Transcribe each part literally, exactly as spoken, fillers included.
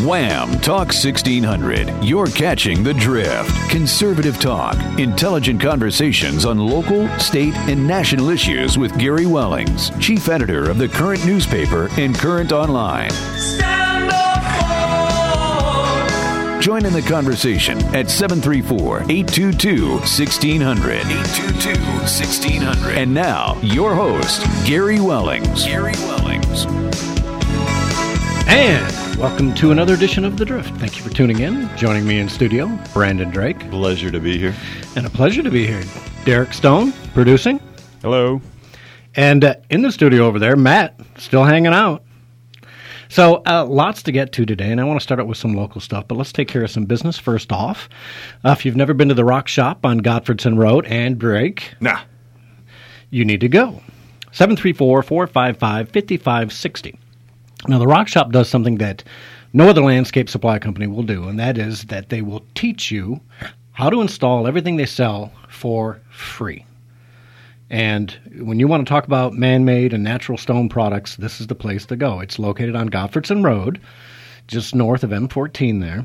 Wham! Talk sixteen hundred. You're catching the drift. Conservative talk. Intelligent conversations on local, state, and national issues with Gary Wellings, chief editor of the Current newspaper and Current Online. Stand up for. Join in the conversation at seven three four, eight two two, one six zero zero. eight two two, one six zero zero. And now, your host, Gary Wellings. Gary Wellings. And welcome to another edition of The Drift. Thank you for tuning in. Joining me in studio, Brandon Drake. Pleasure to be here. And a pleasure to be here. Derek Stone, producing. Hello. And uh, in the studio over there, Matt, still hanging out. So uh, lots to get to today, and I want to start out with some local stuff, but let's take care of some business first off. Uh, if you've never been to the Rock Shop on Godfredson Road and Drake, nah, you need to go. seven three four, four five five, five five six zero. Now, the Rock Shop does something that no other landscape supply company will do, and that is that they will teach you how to install everything they sell for free. And when you want to talk about man-made and natural stone products, this is the place to go. It's located on Godfredson Road, just north of M fourteen there.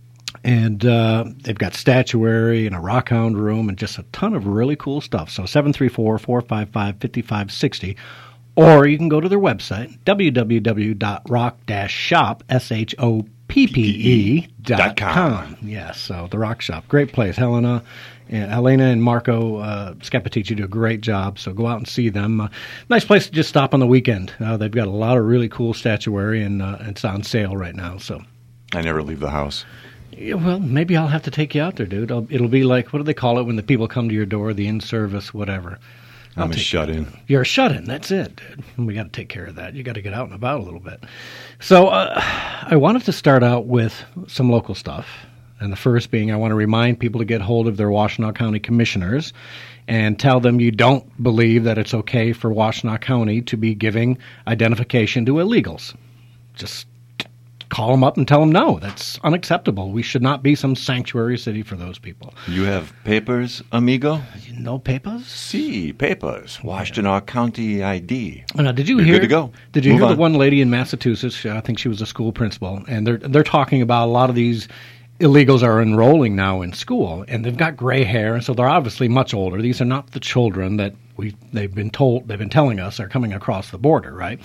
And uh, they've got statuary and a rockhound room and just a ton of really cool stuff. So seven three four, four five five, five five six zero. Or you can go to their website, w w w dot rock dash shop, S H O P P E dot com. Yes, so the Rock Shop. Great place. Helena and Elena and Marco uh, Scapitici do a great job, so go out and see them. Uh, nice place to just stop on the weekend. Uh, they've got a lot of really cool statuary, and uh, it's on sale right now. So I never leave the house. Yeah, well, maybe I'll have to take you out there, dude. I'll, it'll be like, what do they call it when the people come to your door, the in-service, whatever. I'm a shut-in. You're a shut-in. That's it, dude. We got to take care of that. You got to get out and about a little bit. So uh, I wanted to start out with some local stuff. And the first being, I want to remind people to get hold of their Washtenaw County commissioners and tell them you don't believe that it's okay for Washtenaw County to be giving identification to illegals. Just call them up and tell them no. That's unacceptable. We should not be some sanctuary city for those people. You have papers, amigo? No papers? Si, papers. Washtenaw County I D. Now, did you You're hear? Good to go. Did you Move hear on. the one lady in Massachusetts? I think she was a school principal, and they're they're talking about a lot of these illegals are enrolling now in school, and they've got gray hair, and so they're obviously much older. These are not the children that we they've been told they've been telling us are coming across the border, right?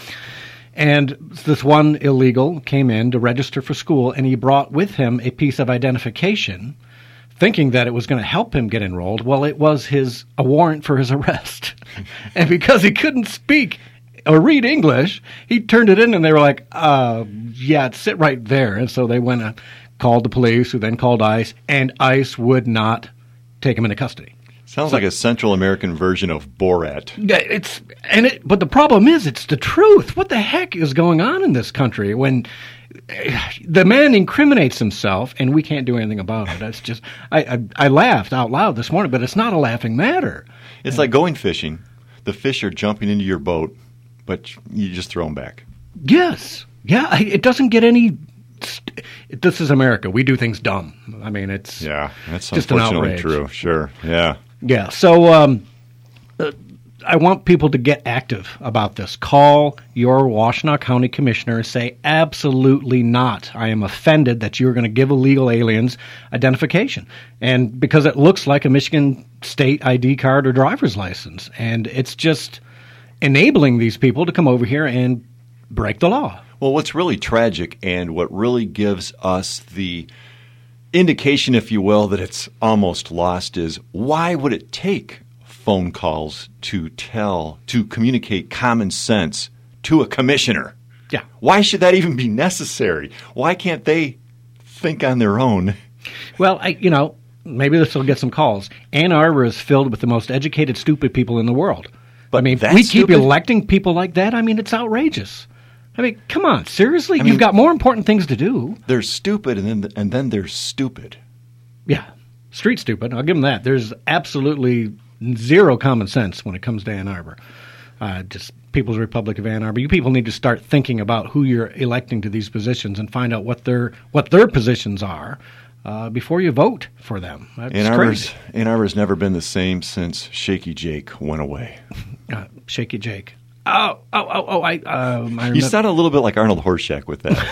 And this one illegal came in to register for school, and he brought with him a piece of identification, thinking that it was going to help him get enrolled. Well, it was his a warrant for his arrest. And because he couldn't speak or read English, he turned it in, and they were like, uh, yeah, sit right there. And so they went and called the police, who then called ICE, and ICE would not take him into custody. Sounds So- like a Central American version of Borat. Yeah, it's and it, but the problem is, it's the truth. What the heck is going on in this country when uh, the man incriminates himself and we can't do anything about it? That's just I, I I laughed out loud this morning, but it's not a laughing matter. It's like going fishing. The fish are jumping into your boat, but you just throw them back. Yes, yeah, I, it doesn't get any. St- this is America. We do things dumb. I mean, it's Yeah, that's just an unfortunately outrage. true. Sure, yeah. Yeah, so um, uh, I want people to get active about this. Call your Washtenaw County commissioner. Say, absolutely not. I am offended that you're going to give illegal aliens identification. And because it looks like a Michigan state I D card or driver's license. And it's just enabling these people to come over here and break the law. Well, what's really tragic and what really gives us the indication, if you will, that it's almost lost is why would it take phone calls to tell, to communicate common sense to a commissioner? Yeah. Why should that even be necessary? Why can't they think on their own? Well, I, you know, maybe this will get some calls. Ann Arbor is filled with the most educated, stupid people in the world. But I mean, that's we keep stupid? electing people like that. I mean, it's outrageous. I mean, come on, seriously? I You've mean- got more important things to do. They're stupid, and then and then they're stupid. Yeah, street stupid. I'll give them that. There's absolutely zero common sense when it comes to Ann Arbor. Uh, just People's Republic of Ann Arbor. You people need to start thinking about who you're electing to these positions and find out what their what their positions are uh, before you vote for them. That's Ann crazy. Arbor's, Ann Arbor's never been the same since Shaky Jake went away. Uh, Shaky Jake. Oh, oh, oh, oh! I, um, I You remember. sound a little bit like Arnold Horshack with that.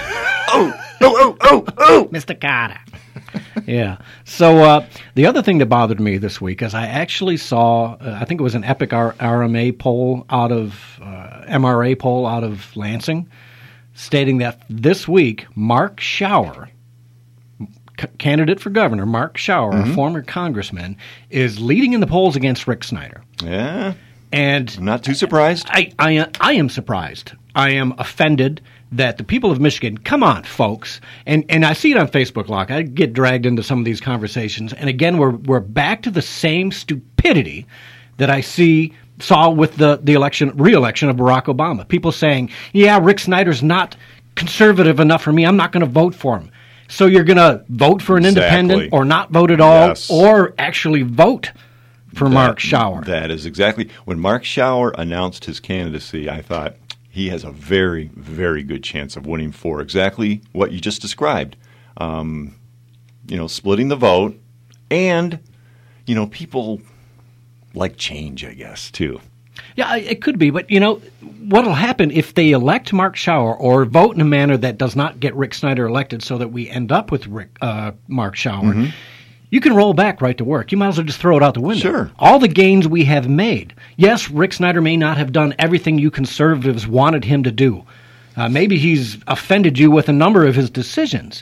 oh, oh, oh, oh. Mister Carter. Yeah. So uh, the other thing that bothered me this week is I actually saw, uh, I think it was an Epic R- RMA poll out of, uh, M R A poll out of Lansing, stating that this week, Mark Schauer, c- candidate for governor, Mark Schauer, mm-hmm. a former congressman, is leading in the polls against Rick Snyder. Yeah. And I'm not too surprised. I, I, I am surprised. I am offended that the people of Michigan, come on, folks, and and I see it on Facebook, Locke. I get dragged into some of these conversations, and again, we're we're back to the same stupidity that I see saw with the the election, re-election of Barack Obama. People saying, "Yeah, Rick Snyder's not conservative enough for me. I'm not going to vote for him." So you're going to vote for an Exactly. independent, or not vote at all, Yes. or actually vote for That- Mark Schauer. That is exactly. When Mark Schauer announced his candidacy, I thought he has a very, very good chance of winning for exactly what you just described. Um, you know, splitting the vote, and, you know, people like change, I guess, too. Yeah, it could be, but you know what will happen if they elect Mark Schauer or vote in a manner that does not get Rick Snyder elected, so that we end up with Rick uh, Mark Schauer. Mm-hmm. You can roll back right to work. You might as well just throw it out the window. Sure. All the gains we have made. Yes, Rick Snyder may not have done everything you conservatives wanted him to do. Uh, maybe he's offended you with a number of his decisions.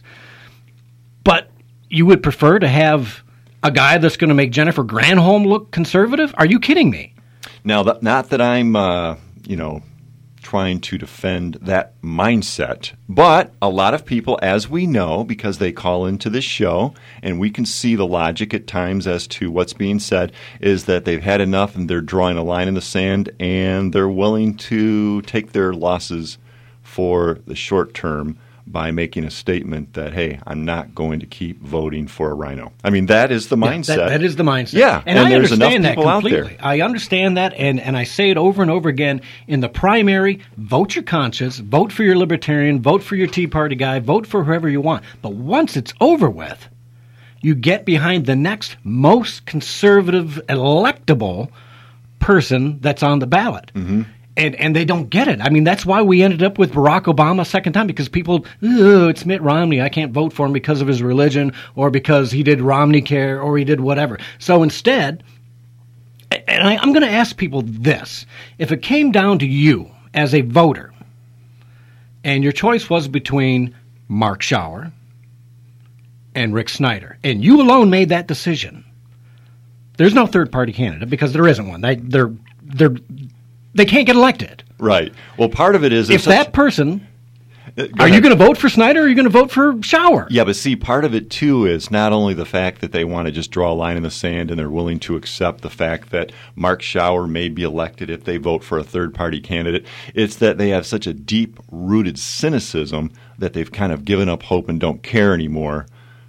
But you would prefer to have a guy that's going to make Jennifer Granholm look conservative? Are you kidding me? Now, that, not that I'm, uh, you know, trying to defend that mindset, but a lot of people, as we know, because they call into this show, and we can see the logic at times as to what's being said, is that they've had enough and they're drawing a line in the sand, and they're willing to take their losses for the short term by making a statement that, hey, I'm not going to keep voting for a rhino. I mean, that is the mindset. Yeah, that, that is the mindset. Yeah, and, and I there's understand enough that people out completely. there. I understand that, and, and I say it over and over again. In the primary, vote your conscience, vote for your libertarian, vote for your Tea Party guy, vote for whoever you want. But once it's over with, you get behind the next most conservative, electable person that's on the ballot. Mm-hmm. And and they don't get it. I mean, that's why we ended up with Barack Obama a second time, because people, oh, it's Mitt Romney. I can't vote for him because of his religion, or because he did Romney Care, or he did whatever. So instead, and I, I'm going to ask people this. If it came down to you as a voter, and your choice was between Mark Schauer and Rick Snyder, and you alone made that decision, there's no third-party candidate, because there isn't one. They, they're they're... They can't get elected. Right. Well, part of it is... If that person... Go are ahead. you going to vote for Snyder, or are you going to vote for Schauer? Yeah, but see, part of it, too, is not only the fact that they want to just draw a line in the sand and they're willing to accept the fact that Mark Schauer may be elected if they vote for a third-party candidate. It's that they have such a deep-rooted cynicism that they've kind of given up hope and don't care anymore.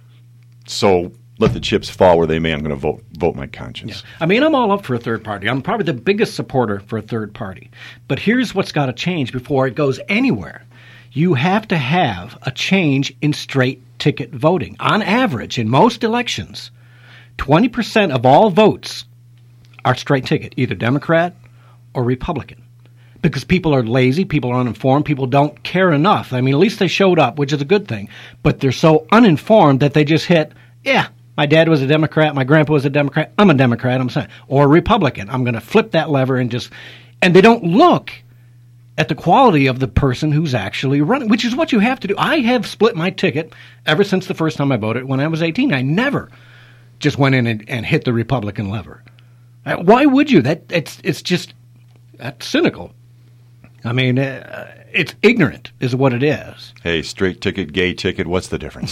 So... let the chips fall where they may. I'm going to vote vote my conscience. Yeah. I mean, I'm all up for a third party. I'm probably the biggest supporter for a third party. But here's what's got to change before it goes anywhere. You have to have a change in straight ticket voting. On average, in most elections, twenty percent of all votes are straight ticket, either Democrat or Republican. Because people are lazy, people are uninformed, people don't care enough. I mean, at least they showed up, which is a good thing. But they're so uninformed that they just hit, yeah, my dad was a Democrat, my grandpa was a Democrat, I'm a Democrat, I'm saying, or a Republican. I'm going to flip that lever and just, and they don't look at the quality of the person who's actually running, which is what you have to do. I have split my ticket ever since the first time I voted when I was eighteen. I never just went in and, and hit the Republican lever. Why would you? That it's it's just that's cynical. I mean, uh, it's ignorant is what it is. Hey, straight ticket, gay ticket, what's the difference?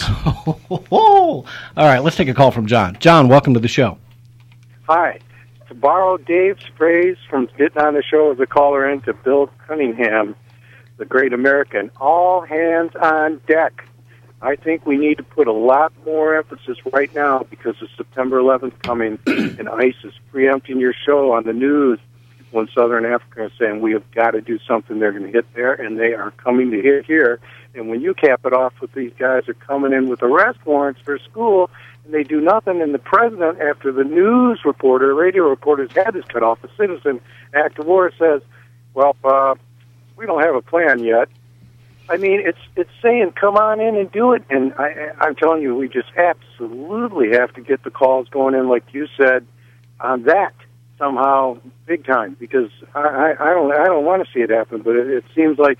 All right, let's take a call from John. John, welcome to the show. Hi. To borrow Dave's phrase from getting on the show as a caller in to Bill Cunningham, the great American, all hands on deck. I think we need to put a lot more emphasis right now because of September eleventh coming, and ICE is preempting your show on the news when Southern Africa is saying we have got to do something. They're going to hit there, and they are coming to hit here. And when you cap it off with these guys are coming in with arrest warrants for school, and they do nothing, and the president, after the news reporter, radio reporter's head is cut off, a citizen act of war says, well, uh, we don't have a plan yet. I mean, it's it's saying, come on in and do it. And I, I'm telling you, we just absolutely have to get the calls going in, like you said, on that somehow, big time. Because I, I, I don't I don't want to see it happen, but it, it seems like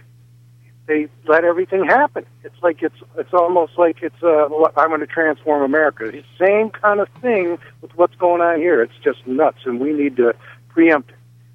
they let everything happen. It's like it's it's almost like it's uh, I'm going to transform America. It's the same kind of thing with what's going on here. It's just nuts, and we need to preempt it.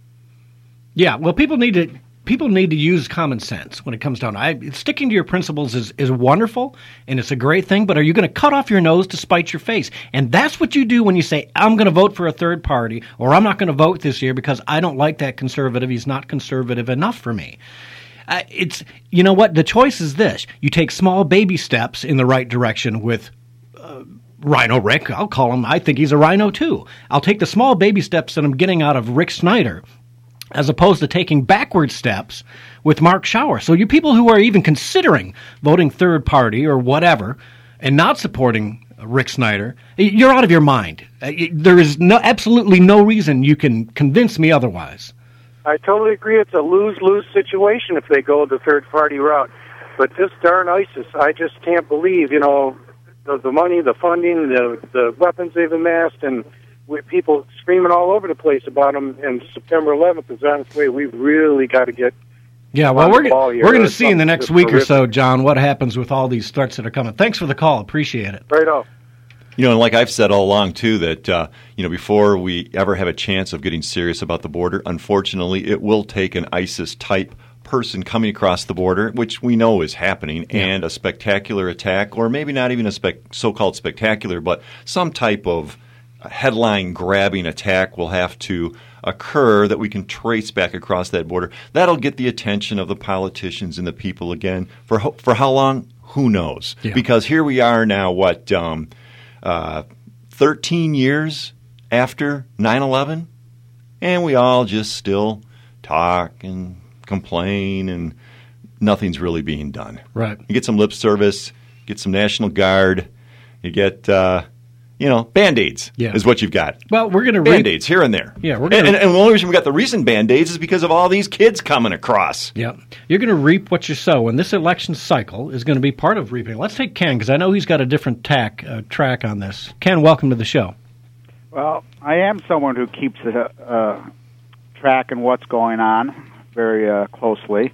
Yeah, well, people need to people need to use common sense when it comes down. I, sticking to your principles is, is wonderful, and it's a great thing, but are you going to cut off your nose to spite your face? And that's what you do when you say, I'm going to vote for a third party, or I'm not going to vote this year because I don't like that conservative. He's not conservative enough for me. Uh, it's you know what? The choice is this. You take small baby steps in the right direction with uh, Rhino Rick. I'll call him. I think he's a rhino, too. I'll take the small baby steps that I'm getting out of Rick Snyder, as opposed to taking backward steps with Mark Schauer. So you people who are even considering voting third party or whatever and not supporting Rick Snyder, you're out of your mind. There is no, absolutely no reason you can convince me otherwise. I totally agree. It's a lose-lose situation if they go the third-party route. But this darn ISIS, I just can't believe, you know, the, the money, the funding, the, the weapons they've amassed, and with people screaming all over the place about them, and September eleventh is on its way. We've really got to get yeah. Well, we're we're going to see in the next week horrific. or so, John, what happens with all these threats that are coming. Thanks for the call. Appreciate it. Right off. You know, and like I've said all along, too, that, uh, you know, before we ever have a chance of getting serious about the border, unfortunately, it will take an ISIS-type person coming across the border, which we know is happening, yeah. and a spectacular attack, or maybe not even a spec- so-called spectacular, but some type of headline-grabbing attack will have to occur that we can trace back across that border. That'll get the attention of the politicians and the people again. For ho- for how long? Who knows? Yeah. Because here we are now, what, um, uh, thirteen years after nine eleven, and we all just still talk and complain, and nothing's really being done. Right. You get some lip service, get some National Guard, you get... Uh, You know, Band-Aids yeah. is what you've got. Well, we're going to Band-Aids here and there. Yeah, we're gonna and, and, and the only reason we got the recent Band-Aids is because of all these kids coming across. Yeah. You're going to reap what you sow, and this election cycle is going to be part of reaping. Let's take Ken, because I know he's got a different tack, uh, track on this. Ken, welcome to the show. Well, I am someone who keeps a uh, track on what's going on very uh, closely.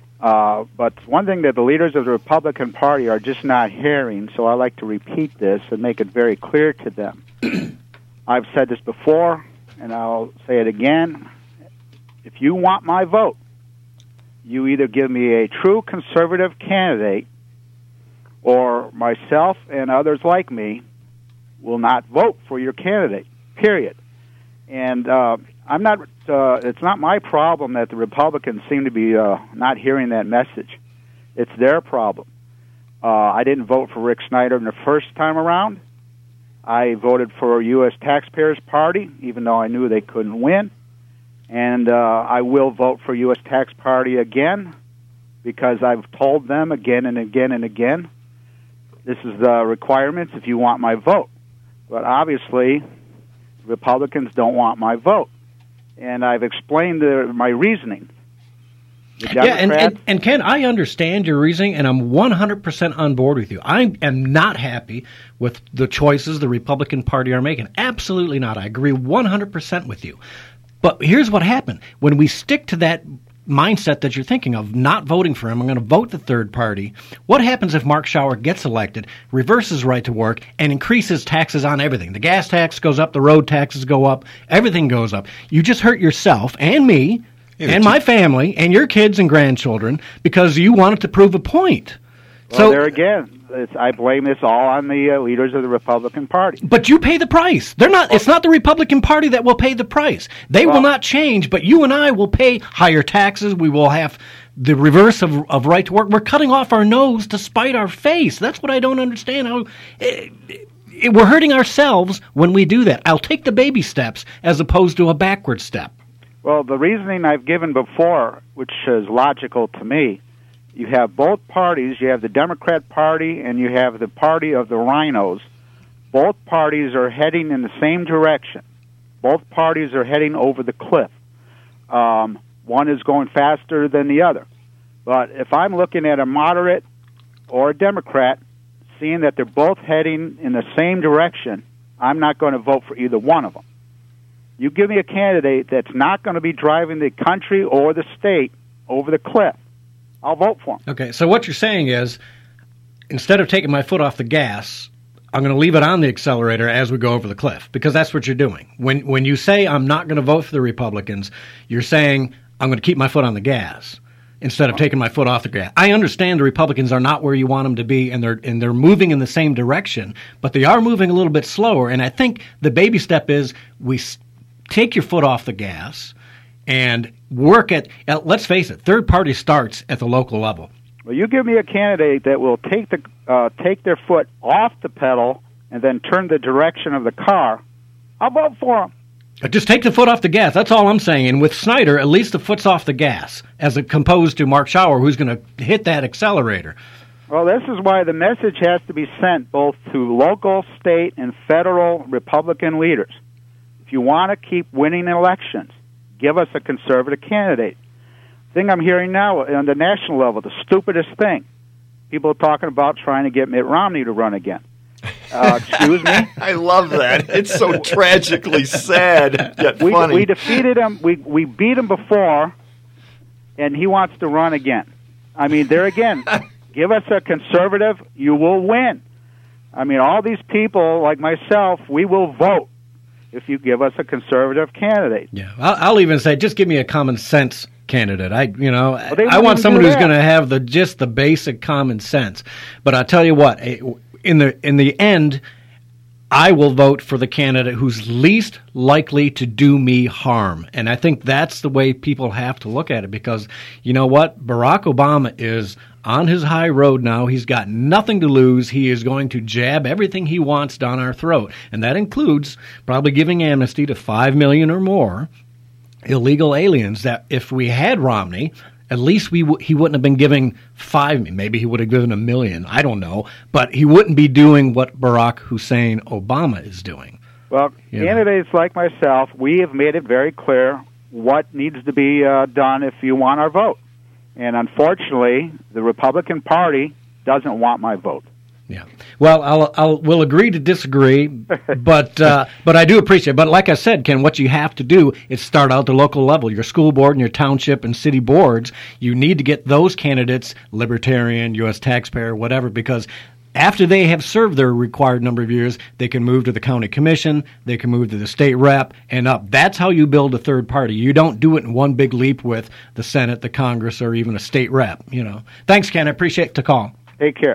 Uh, but one thing that the leaders of the Republican Party are just not hearing, so I like to repeat this and make it very clear to them. I've said this before, and I'll say it again. If you want my vote, you either give me a true conservative candidate, or myself and others like me will not vote for your candidate, period. And uh, I'm not. Uh, it's not my problem that the Republicans seem to be uh, not hearing that message. It's their problem. Uh, I didn't vote for Rick Snyder in the first time around. I voted for U S Taxpayers Party, even though I knew they couldn't win. And uh, I will vote for U S Tax Party again, because I've told them again and again and again, this is the requirements if you want my vote. But obviously, Republicans don't want my vote. And I've explained the, my reasoning. Yeah, and, and, and Ken, I understand your reasoning, and I'm one hundred percent on board with you. I am not happy with the choices the Republican Party are making. Absolutely not. I agree one hundred percent with you. But here's what happened. When we stick to that mindset that you're thinking of, not voting for him, I'm going to vote the third party, what happens if Mark Schauer gets elected, reverses right to work, and increases taxes on everything? The gas tax goes up, the road taxes go up, everything goes up. You just hurt yourself and me yeah, and my family and your kids and grandchildren because you wanted to prove a point. Well, so, there again, it's, I blame this all on the uh, leaders of the Republican Party. But you pay the price. They're not. It's not the Republican Party that will pay the price. They well, will not change, but you and I will pay higher taxes. We will have the reverse of, of right to work. We're cutting off our nose to spite our face. That's what I don't understand. How it, it, we're hurting ourselves when we do that. I'll take the baby steps as opposed to a backward step. Well, the reasoning I've given before, which is logical to me, you have both parties. You have the Democrat Party and you have the party of the rhinos. Both parties are heading in the same direction. Both parties are heading over the cliff. Um, one is going faster than the other. But if I'm looking at a moderate or a Democrat, seeing that they're both heading in the same direction, I'm not going to vote for either one of them. You give me a candidate that's not going to be driving the country or the state over the cliff, I'll vote for him. Okay, so what you're saying is, instead of taking my foot off the gas, I'm going to leave it on the accelerator as we go over the cliff, because that's what you're doing. When when you say I'm not going to vote for the Republicans, you're saying I'm going to keep my foot on the gas instead of taking my foot off the gas. I understand the Republicans are not where you want them to be, and they're and they're moving in the same direction, but they are moving a little bit slower. And I think the baby step is we take your foot off the gas and work at, let's face it, third party starts at the local level. Well, you give me a candidate that will take the uh, take their foot off the pedal and then turn the direction of the car, I'll vote for him. Just take the foot off the gas. That's all I'm saying. And with Snyder, at least the foot's off the gas, as opposed to Mark Schauer, who's going to hit that accelerator. Well, this is why the message has to be sent both to local, state, and federal Republican leaders. If you want to keep winning elections, give us a conservative candidate. The thing I'm hearing now on the national level, the stupidest thing, people are talking about trying to get Mitt Romney to run again. Uh, excuse me? I love that. It's so tragically sad yet we, funny. We defeated him. We, we beat him before, and he wants to run again. I mean, there again, give us a conservative, you will win. I mean, all these people, like myself, we will vote if you give us a conservative candidate. Yeah, I'll, I'll even say, just give me a common sense candidate. I, you know, well, I want someone who's going to have the just the basic common sense. But I'll tell you what, in the in the end, I will vote for the candidate who's least likely to do me harm. And I think that's the way people have to look at it, because you know what? Barack Obama is on his high road now. He's got nothing to lose. He is going to jab everything he wants down our throat. And that includes probably giving amnesty to five million or more illegal aliens that if we had Romney, at least we w- he wouldn't have been giving five. Maybe he would have given a million. I don't know. But he wouldn't be doing what Barack Hussein Obama is doing. Well, you candidates know. like myself, we have made it very clear what needs to be uh, done if you want our vote. And unfortunately, the Republican Party doesn't want my vote. Yeah. Well, I'll, I'll we'll agree to disagree, but uh, but I do appreciate it. But like I said, Ken, what you have to do is start out the local level, your school board and your township and city boards. You need to get those candidates, libertarian, U S taxpayer, whatever, because after they have served their required number of years, they can move to the county commission, they can move to the state rep, and up. That's how you build a third party. You don't do it in one big leap with the Senate, the Congress, or even a state rep. You know. Thanks, Ken. I appreciate the call. Take care.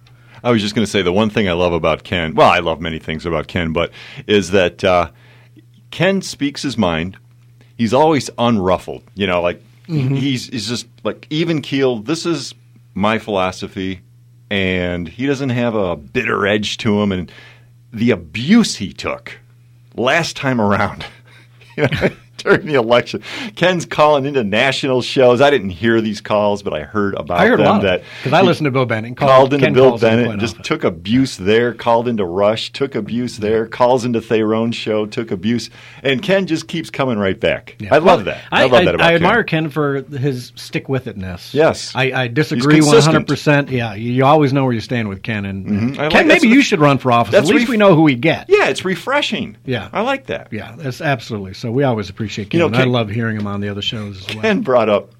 I was just going to say the one thing I love about Ken, well, I love many things about Ken, but is that uh, Ken speaks his mind. He's always unruffled. You know, like mm-hmm. he's, he's just like even keeled. This is my philosophy. And he doesn't have a bitter edge to him. And the abuse he took last time around, you know, during the election, Ken's calling into national shows. I didn't hear these calls, but I heard about I heard them. A lot that because I listened to Bill Bennett. Called, called into Ken Bill Bennett, and just took abuse there. Called into Rush, took abuse there. Calls into Theron's show, took abuse, and Ken just keeps coming right back. Yeah. I love that. I, I love I, that about I Ken. admire Ken for his stick with itness. Yes, I, I disagree one hundred percent. Yeah, you always know where you stand with Ken. And mm-hmm. Ken, like, maybe you should run for office. At least ref- we know who we get. Yeah, it's refreshing. Yeah, I like that. Yeah, that's absolutely. So we always appreciate Ken. You know, and Ken, I love hearing him on the other shows as well. Ken brought up,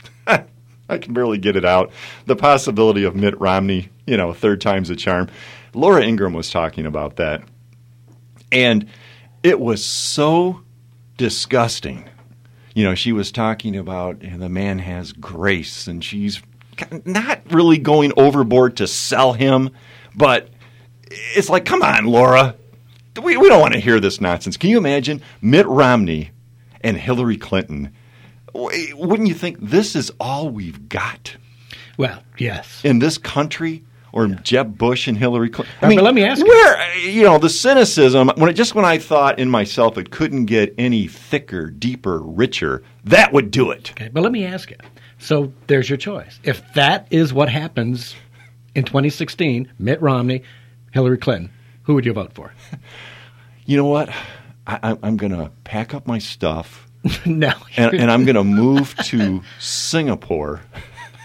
I can barely get it out, the possibility of Mitt Romney, you know, third time's a charm. Laura Ingraham was talking about that, and it was so disgusting. You know, she was talking about you know, the man has grace, and she's not really going overboard to sell him, but it's like, come on, Laura. We, we don't want to hear this nonsense. Can you imagine Mitt Romney and Hillary Clinton? Wouldn't you think this is all we've got? Well, yes. In this country, or yeah. Jeb Bush and Hillary Clinton. I mean, but let me ask where, you. you know, the cynicism, when it, just when I thought in myself it couldn't get any thicker, deeper, richer, that would do it. Okay, but let me ask you. So there's your choice. If that is what happens in twenty sixteen, Mitt Romney, Hillary Clinton, who would you vote for? You know what? I, I'm going to pack up my stuff. no. and, and I'm going to move to Singapore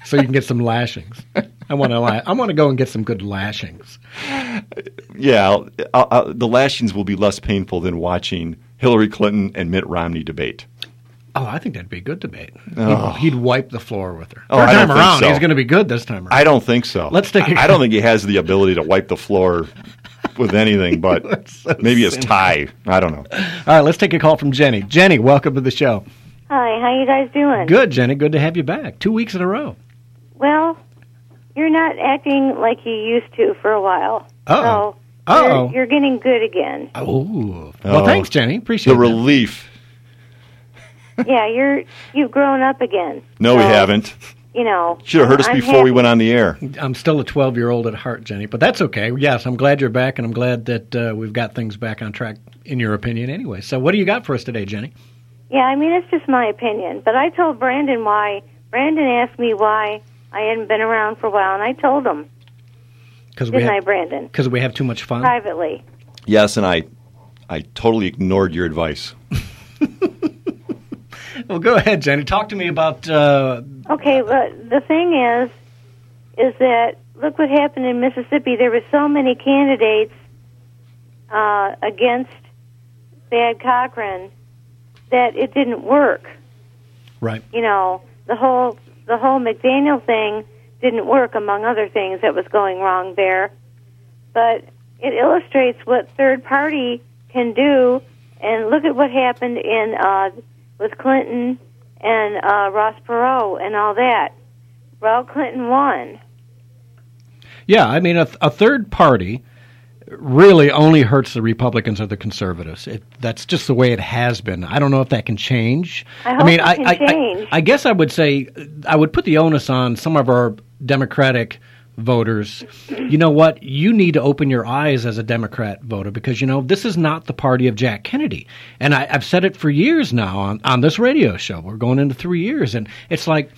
so you can get some lashings. I want to la- I want to go and get some good lashings. Yeah, I'll, I'll, I'll, the lashings will be less painful than watching Hillary Clinton and Mitt Romney debate. Oh, I think that'd be a good debate. Oh. He'd, he'd wipe the floor with her. Oh, Third I don't time think around, so. he's going to be good this time around. I don't think so. Let's take a- I don't think he has the ability to wipe the floor with anything, but so maybe his cynical. tie. I don't know. All right, let's take a call from Jenny. Jenny, welcome to the show. Hi, how you guys doing? Good, Jenny. Good to have you back. Two weeks in a row. Well, you're not acting like you used to for a while. Uh-oh. So Uh-oh. You're, you're getting good again. Oh. Well, Oh. thanks, Jenny. Appreciate The it. relief. Yeah, you're you've grown up again. No, we So, haven't. You know. Should have heard us I'm before we happy. went on the air. I'm still a twelve-year-old at heart, Jenny, but that's okay. Yes, I'm glad you're back, and I'm glad that uh, we've got things back on track, in your opinion, anyway. So what do you got for us today, Jenny? Yeah, I mean, it's just my opinion. But I told Brandon why. Brandon asked me why I hadn't been around for a while, and I told him. Because we, Didn't I, have- Brandon? 'cause we have too much fun? Privately. Yes, and I, I totally ignored your advice. Well, go ahead, Jenny. Talk to me about... Uh, Okay, but the thing is, is that look what happened in Mississippi. There were so many candidates uh, against Thad Cochran that it didn't work. right. You know, the whole the whole McDaniel thing didn't work, among other things that was going wrong there. But it illustrates what third party can do. And look at what happened in uh, with Clinton and uh, Ross Perot and all that. Well, Clinton won. Yeah, I mean, a, a third party really only hurts the Republicans or the conservatives. It, that's just the way it has been. I don't know if that can change. I hope mean, it I, can I, change. I, I guess I would say I would put the onus on some of our Democratic voters. You know what? You need to open your eyes as a Democrat voter because, you know, this is not the party of Jack Kennedy. And I, I've said it for years now on, on this radio show. We're going into three years. And it's like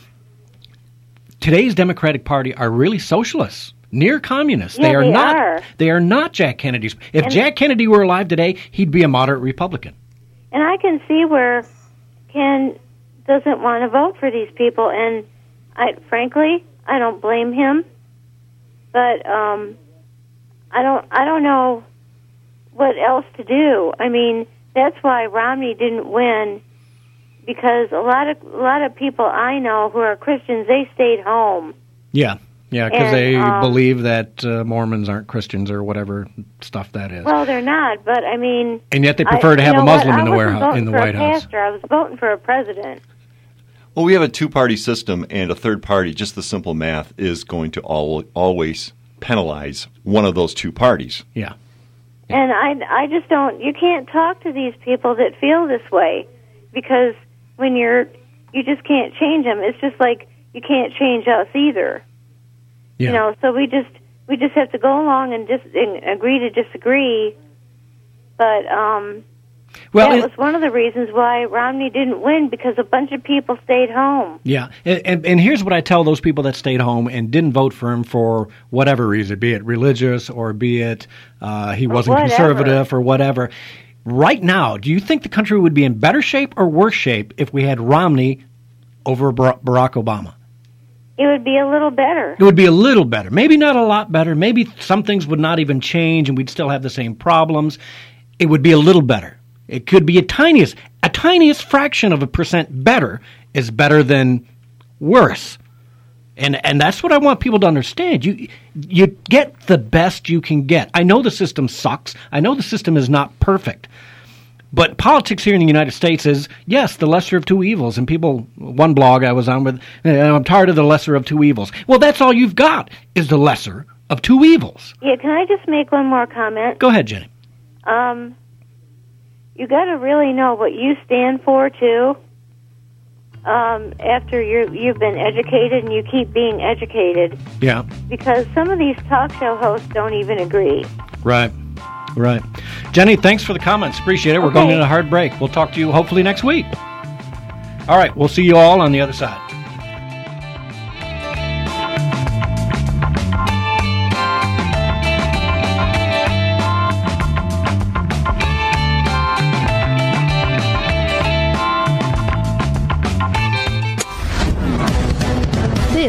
today's Democratic Party are really socialists. Near communists. Yeah, they are they not are. they are not Jack Kennedy's. If And- Jack Kennedy were alive today, he'd be a moderate Republican. And I can see where Ken doesn't want to vote for these people. And I, frankly, I don't blame him. But um, I don't I don't know what else to do. I mean, that's why Romney didn't win, because a lot of a lot of people I know who are Christians, they stayed home. Yeah. Yeah, because And, they um, believe that uh, Mormons aren't Christians or whatever stuff that is. Well, they're not, but I mean, And yet they prefer I, to have you a know Muslim what? in the I wasn't warehouse voting in the for White a House. pastor. I was voting for a president. Well, we have a two-party system, and a third party, just the simple math, is going to al- always penalize one of those two parties. Yeah. And I, I just don't. You can't talk to these people that feel this way, because when you're, you just can't change them. It's just like you can't change us either. Yeah. You know, so we just we just have to go along and dis- and agree to disagree. But um, Well, that it- was one of the reasons why Romney didn't win, because a bunch of people stayed home. Yeah, and, and, and here's what I tell those people that stayed home and didn't vote for him for whatever reason, be it religious or be it uh, he wasn't whatever. conservative or whatever. Right now, do you think the country would be in better shape or worse shape if we had Romney over Bar- Barack Obama? It would be a little better. It would be a little better. Maybe not a lot better. Maybe some things would not even change and we'd still have the same problems. It would be a little better. It could be a tiniest, a tiniest fraction of a percent better is better than worse. And and that's what I want people to understand. You you get the best you can get. I know the system sucks. I know the system is not perfect. But politics here in the United States is, yes, the lesser of two evils. And people, one blog I was on with, "Eh, I'm tired of the lesser of two evils. Well, that's all you've got is the lesser of two evils. Yeah, can I just make one more comment? Go ahead, Jenny. Um, you got to really know what you stand for too. Um, after you you've been educated and you keep being educated, Yeah, because some of these talk show hosts don't even agree. right, right. Jenny, thanks for the comments. Appreciate it. We're Okay. going in a hard break. We'll talk to you hopefully next week. All right, we'll see you all on the other side. This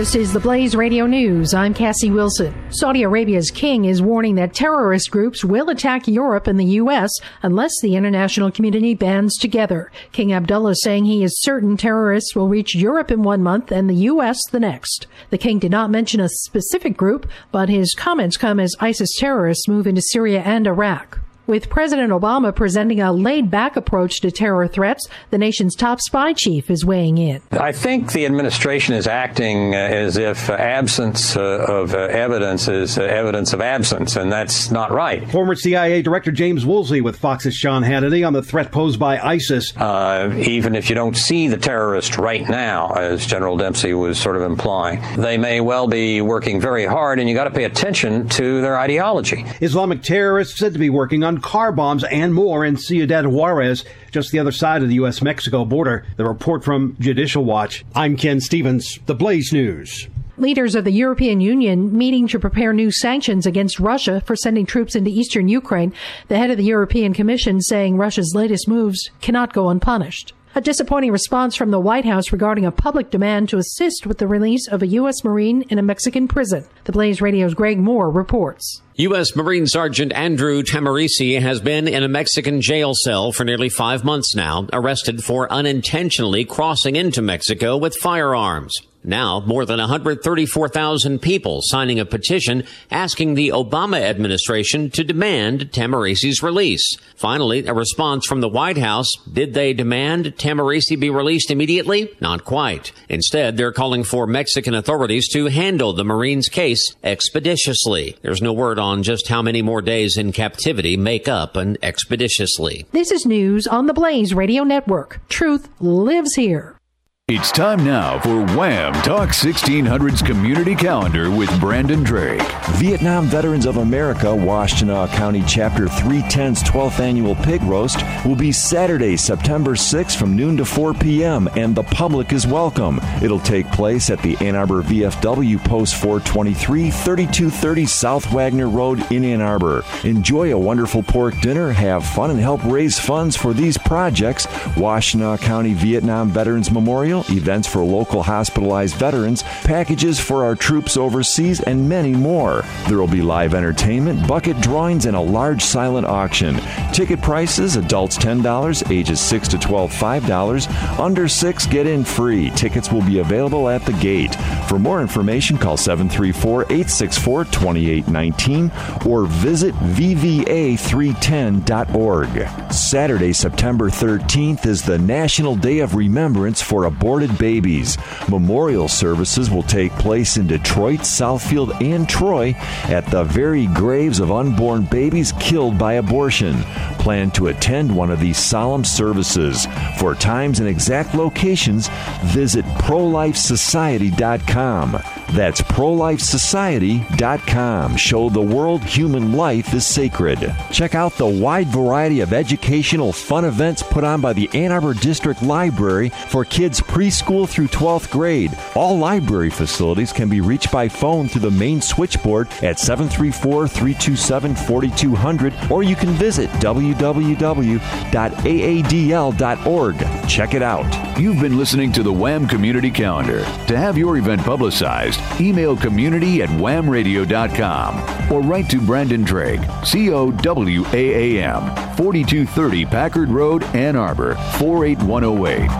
This is the Blaze Radio News. I'm Cassie Wilson. Saudi Arabia's king is warning that terrorist groups will attack Europe and the U S unless the international community bands together. King Abdullah saying he is certain terrorists will reach Europe in one month and the U S the next. The king did not mention a specific group, but his comments come as ISIS terrorists move into Syria and Iraq. With President Obama presenting a laid-back approach to terror threats, the nation's top spy chief is weighing in. I think the administration is acting uh, as if uh, absence uh, of uh, evidence is uh, evidence of absence, and that's not right. Former C I A Director James Woolsey with Fox's Sean Hannity on the threat posed by ISIS. Uh, even if you don't see the terrorist right now, as General Dempsey was sort of implying, they may well be working very hard, and you got to pay attention to their ideology. Islamic terrorists said to be working on car bombs and more in Ciudad Juarez, just the other side of the U S Mexico border. The report from Judicial Watch. I'm Ken Stevens, The Blaze News. Leaders of the European Union meeting to prepare new sanctions against Russia for sending troops into eastern Ukraine. The head of the European Commission saying Russia's latest moves cannot go unpunished. A disappointing response from the White House regarding a public demand to assist with the release of a U S Marine in a Mexican prison. The Blaze Radio's Greg Moore reports. U S Marine Sergeant Andrew Tamarisi has been in a Mexican jail cell for nearly five months now, arrested for unintentionally crossing into Mexico with firearms. Now, more than one hundred thirty-four thousand people signing a petition asking the Obama administration to demand Tamarisi's release. Finally, a response from the White House. Did they demand Tamarisi be released immediately? Not quite. Instead, they're calling for Mexican authorities to handle the Marine's case expeditiously. There's no word on just how many more days in captivity make up an expeditiously. This is news on the Blaze Radio Network. Truth lives here. It's time now for Wham! Talk sixteen hundred's Community Calendar with Brandon Drake. Vietnam Veterans of America, Washtenaw County Chapter three ten's twelfth Annual Pig Roast will be Saturday, September sixth from noon to four p.m., and the public is welcome. It'll take place at the Ann Arbor V F W Post four twenty-three, thirty-two thirty South Wagner Road in Ann Arbor. Enjoy a wonderful pork dinner, have fun, and help raise funds for these projects. Washtenaw County Vietnam Veterans Memorial, events for local hospitalized veterans, packages for our troops overseas, and many more. There will be live entertainment, bucket drawings, and a large silent auction. Ticket prices, adults ten dollars, ages six to twelve, five dollars. Under six, get in free. Tickets will be available at the gate. For more information, call seven three four, eight six four, two eight one nine or visit v v a three ten dot org. Saturday, September thirteenth is the National Day of Remembrance for Aborted Babies. Memorial services will take place in Detroit, Southfield, and Troy at the very graves of unborn babies killed by abortion. Plan to attend one of these solemn services. For times and exact locations, visit pro life society dot com. That's pro life society dot com. Show the world human life is sacred. Check out the wide variety of educational fun events put on by the Ann Arbor District Library for kids preschool through twelfth grade. All library facilities can be reached by phone through the main switchboard at seven three four, three two seven, four two zero zero, or you can visit w w w dot a a d l dot org. Check it out. You've been listening to the Wham! Community Calendar. To have your event publicized, email community at wham radio dot com or write to Brandon Drake, C O W A A M, forty-two thirty Packard Road, Ann Arbor, four eight one zero eight.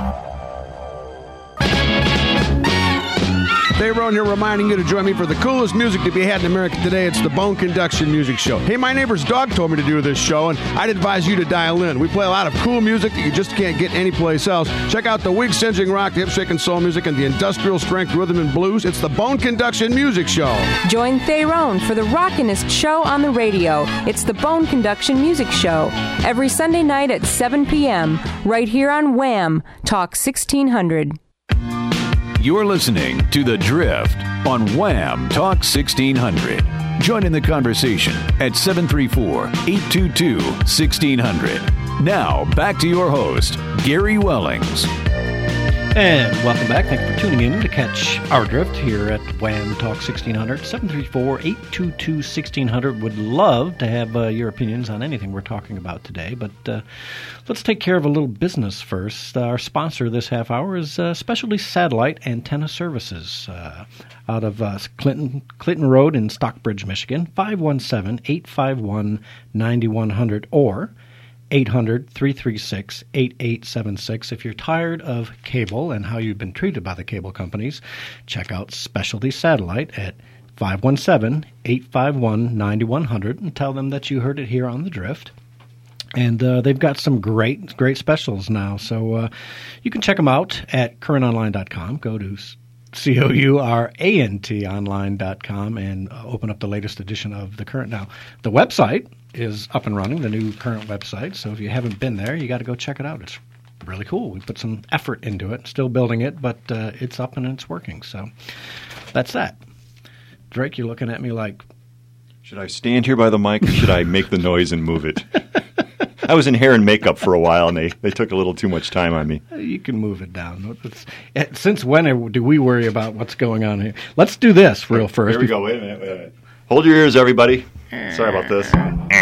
Dave Rowan here reminding you to join me for the coolest music to be had in America today. It's the Bone Conduction Music Show. Hey, my neighbor's dog told me to do this show, and I'd advise you to dial in. We play a lot of cool music that you just can't get anyplace else. Check out the weak-singeing rock, the hip-shaking soul music, and the industrial strength rhythm and blues. It's the Bone Conduction Music Show. Join Theron for the rockinest show on the radio. It's the Bone Conduction Music Show. Every Sunday night at seven p.m. right here on Wham! Talk sixteen hundred. You're listening to The Drift on Wham! Talk sixteen hundred. Join in the conversation at seven three four, eight two two, one six zero zero. Now, back to your host, Gary Wellings. And welcome back. Thank you for tuning in to catch our drift here at Wham Talk sixteen hundred. seven three four, eight two two, one six zero zero. Would love to have uh, your opinions on anything we're talking about today. But uh, let's take care of a little business first. Our sponsor this half hour is uh, Specialty Satellite Antenna Services uh, out of uh, Clinton, Clinton Road in Stockbridge, Michigan. five one seven, eight five one, nine one zero zero or eight hundred, three three six, eight eight seven six. If you're tired of cable and how you've been treated by the cable companies, check out Specialty Satellite at five one seven, eight five one, nine one zero zero and tell them that you heard it here on The Drift. And uh, they've got some great, great specials now. So uh, you can check them out at current online dot com. Go to C O U R A N T online dot com and uh, open up the latest edition of The Current. Now, the website is up and running, the new Current website. So if you haven't been there, you got to go check it out. It's really cool. We put some effort into it, still building it, but uh, it's up and it's working. So that's that. Drake, you're looking at me like... Should I stand here by the mic or should I make the noise and move it? I was in hair and makeup for a while, and they, they took a little too much time on me. You can move it down. It's, since when do we worry about what's going on here? Let's do this real first. Here we go. Wait a minute. Wait a minute. Hold your ears, everybody. Sorry about this.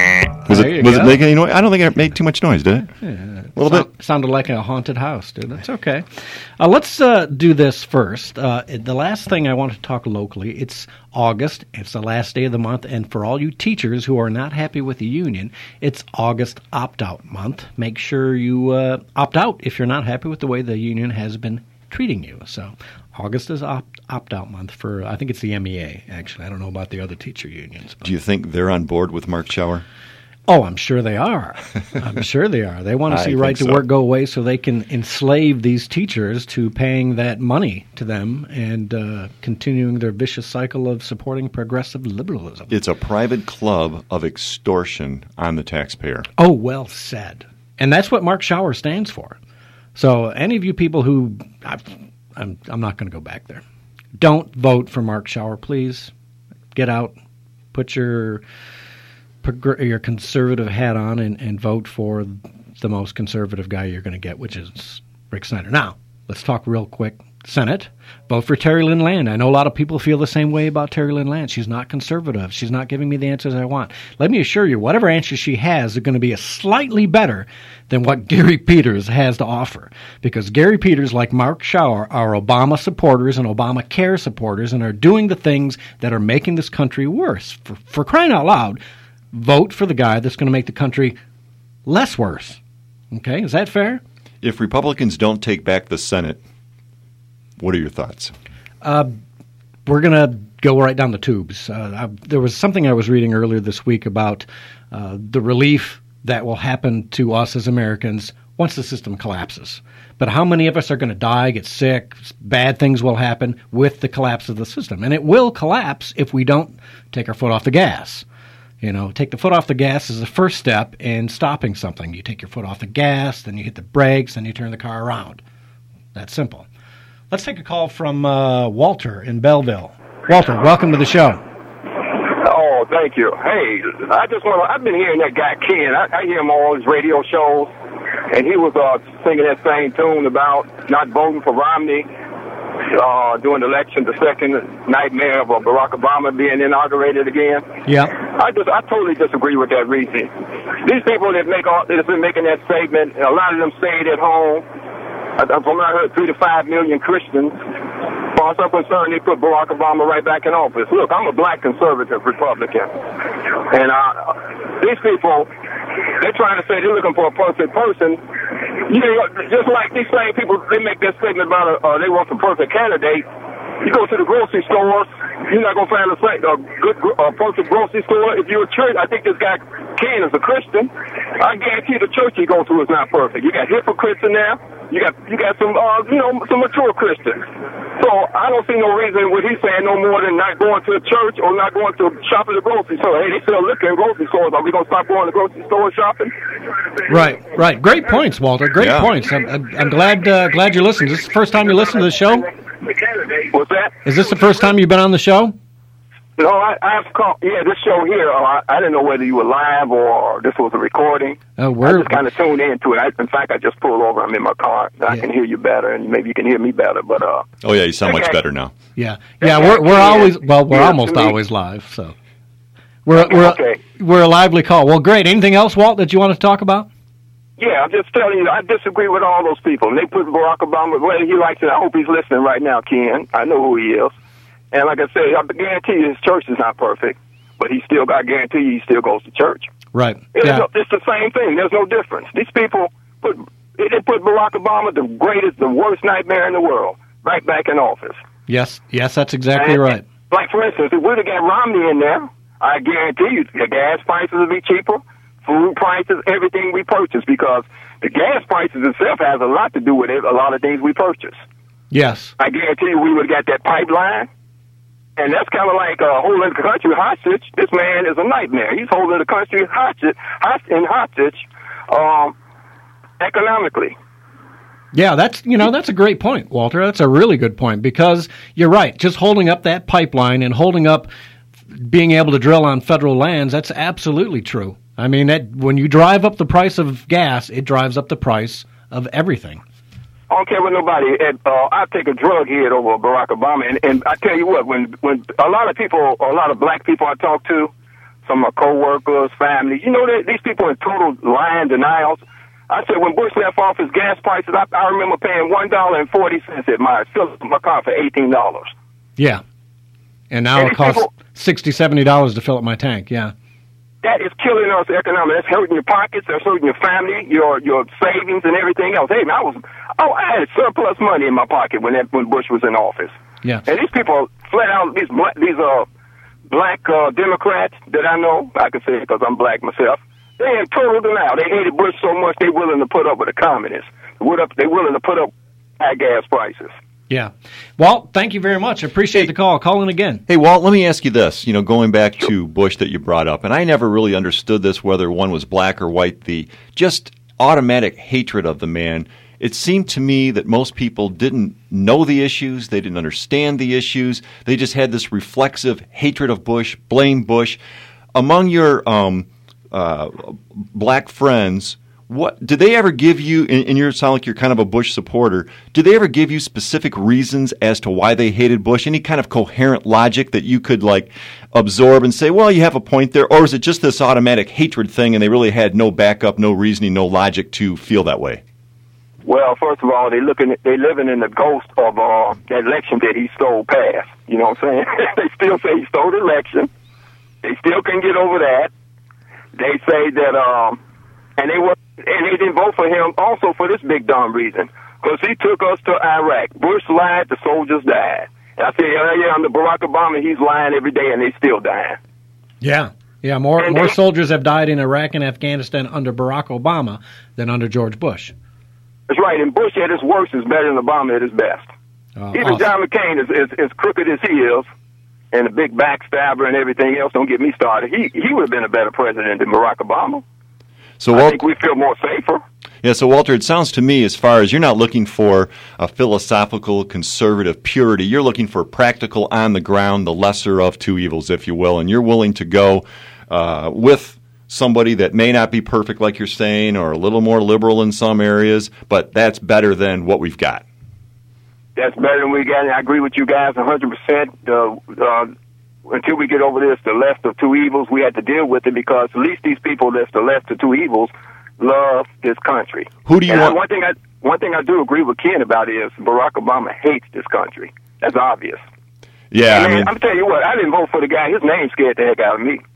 Was There it, you was go. it making any noise? I don't think it made too much noise, did it? Yeah, a little sound, bit. Sounded like a haunted house, dude. That's okay. Uh, let's uh, do this first. Uh, the last thing I want to talk locally, it's August. It's the last day of the month. And for all you teachers who are not happy with the union, it's August opt-out month. Make sure you uh, opt out if you're not happy with the way the union has been treating you. So August is opt, opt-out month for, I think it's the M E A, actually. I don't know about the other teacher unions. But. Do you think they're on board with Mark Schauer? Oh, I'm sure they are. I'm sure they are. They want to I see think right to so. work go away so they can enslave these teachers to paying that money to them and uh, continuing their vicious cycle of supporting progressive liberalism. It's a private club of extortion on the taxpayer. Oh, well said. And that's what Mark Schauer stands for. So any of you people who I've, I'm I'm not going to go back there. Don't vote for Mark Schauer, please. Get out, put your your conservative hat on, and, and vote for the most conservative guy you're going to get, which is Rick Snyder. Now, let's talk real quick. Senate, vote for Terry Lynn Land. I know a lot of people feel the same way about Terry Lynn Land. She's not conservative. She's not giving me the answers I want. Let me assure you, whatever answers she has are going to be a slightly better than what Gary Peters has to offer. Because Gary Peters, like Mark Schauer, are Obama supporters and Obamacare supporters and are doing the things that are making this country worse. For, for crying out loud, vote for the guy that's going to make the country less worse. Okay, is that fair? If Republicans don't take back the Senate, what are your thoughts? Uh, we're going to go right down the tubes. Uh, I, there was something I was reading earlier this week about uh, the relief that will happen to us as Americans once the system collapses. But how many of us are going to die, get sick, bad things will happen with the collapse of the system? And it will collapse if we don't take our foot off the gas. You know, take the foot off the gas is the first step in stopping something. You take your foot off the gas, then you hit the brakes, then you turn the car around. That's simple. Let's take a call from uh, Walter in Belleville. Walter, welcome to the show. Oh, thank you. Hey, I just want to, I've been hearing that guy Ken. I, I hear him on all his radio shows, and he was uh, singing that same tune about not voting for Romney uh, during the election, the second nightmare of uh, Barack Obama being inaugurated again. Yeah. I just, I totally disagree with that reasoning. These people that make all, that have been making that statement, a lot of them say it at home. From what I heard, three to five million Christians. As far as I'm concerned, they put Barack Obama right back in office. Look, I'm a black conservative Republican. And uh, these people, they're trying to say they're looking for a perfect person. You know, just like these same people, they make that statement about uh, they want the perfect candidate. You go to the grocery stores, you're not going to find a, a good, a perfect grocery store. If you're a church, I think this guy Ken is a Christian. I guarantee the church you go to is not perfect. You got hypocrites in there. You got you got some uh, you know some mature Christians. So I don't see no reason what he's saying no more than not going to the church or not going to shop at the grocery store. Hey, they sell liquor in grocery stores. Are we going to stop going to grocery store shopping? Right, right. Great points, Walter. Great Yeah. points. I'm, I'm, I'm glad uh, glad you listened. Is this the first time you listened to the show? What's that? Is this the first time you've been on the show? No, I, I have called. Yeah, this show here. Uh, I, I didn't know whether you were live or this was a recording. Oh, we're I just kind of tuned into it. I, in fact, I just pulled over. I'm in my car. I Yeah. can hear you better, and maybe you can hear me better. But uh, Oh yeah, you sound much Okay. better now. Yeah, yeah, we're we're always well, we're Yeah, almost to me- always live. So we're we're Okay. we're a lively call. Well, great. Anything else, Walt, that you want to talk about? yeah, I'm just telling you, I disagree with all those people. And they put Barack Obama, whether he likes it. I hope he's listening right now, Ken. I know who he is. And like I say, I guarantee you, his church is not perfect, but he still, I guarantee you, he still goes to church. Right. It's, Yeah. it's the same thing. There's no difference. These people put they they put Barack Obama, the greatest, the worst nightmare in the world, right back in office. Yes. Yes, that's exactly And, right. Like, for instance, if we'd have got Romney in there, I guarantee you the gas prices would be cheaper, food prices, everything we purchase, because the gas prices itself has a lot to do with it, a lot of things we purchase. Yes. I guarantee you we would have got that pipeline. And that's kind of like uh, holding the country hostage. This man is a nightmare. He's holding the country hostage, hostage in hostage um, economically. Yeah, that's you know that's a great point, Walter. That's a really good point because you're right. Just holding up that pipeline and holding up being able to drill on federal lands, that's absolutely true. I mean, that when you drive up the price of gas, it drives up the price of everything. I don't care what nobody. And, uh, I take a drug hit over Barack Obama, and, and I tell you what, when when a lot of people, a lot of black people I talk to, some of my coworkers, family, you know, they, these people are in total lying denials. I said when Bush left office, gas prices, I, I remember paying one dollar and forty cents at my fill up my car for eighteen dollars. Yeah, and now And it these costs people- sixty, seventy dollars to fill up my tank. Yeah. That is killing us economically. That's hurting your pockets. That's hurting your family, your your savings, and everything else. Hey, man, I was, oh, I had surplus money in my pocket when that when Bush was in office. Yeah. And these people flat out these black, these uh black uh, Democrats that I know, I can say it because I'm black myself. They in total denial. They hated Bush so much they willing to put up with the communists. Would up, they willing to put up high gas prices. Yeah. Walt, thank you very much. I appreciate the call. Call in again. Hey, Walt, let me ask you this. You know, going back to Bush that you brought up, and I never really understood this, whether one was black or white, the just automatic hatred of the man. It seemed to me that most people didn't know the issues. They didn't understand the issues. They just had this reflexive hatred of Bush, blame Bush. Among your um, uh, black friends, what did they ever give you, and you sound like you're kind of a Bush supporter, did they ever give you specific reasons as to why they hated Bush? Any kind of coherent logic that you could, like, absorb and say, well, you have a point there? Or is it just this automatic hatred thing and they really had no backup, no reasoning, no logic to feel that way? Well, first of all, they looking they living in the ghost of uh, that election that he stole past. You know what I'm saying? They still say he stole the election. They still can get over that. They say that, um, and they were, and they didn't vote for him also for this big dumb reason, because he took us to Iraq. Bush lied, the soldiers died. And I said, yeah, yeah, under Barack Obama, he's lying every day, and they still dying. Yeah. Yeah, more And more they- soldiers have died in Iraq and Afghanistan under Barack Obama than under George Bush. That's right, and Bush at his worst is better than Obama at his best. Uh, Even awesome. John McCain, is, is, as crooked as he is, and a big backstabber and everything else, don't get me started, he he would have been a better president than Barack Obama. So, I Walt, think we feel more safer. yeah, so Walter, it sounds to me as far as you're not looking for a philosophical, conservative purity. You're looking for practical, on the ground, the lesser of two evils, if you will, and you're willing to go uh, with somebody that may not be perfect, like you're saying, or a little more liberal in some areas, but that's better than what we've got. That's better than we got. And I agree with you guys one hundred percent. Uh, uh, until we get over this, the left of two evils, we had to deal with it because at least these people that's the left of two evils love this country. Who do you and want? I, one thing I one thing I do agree with Ken about is Barack Obama hates this country. That's obvious. Yeah, Man, I mean, I'm telling you what, I didn't vote for the guy. His name scared the heck out of me.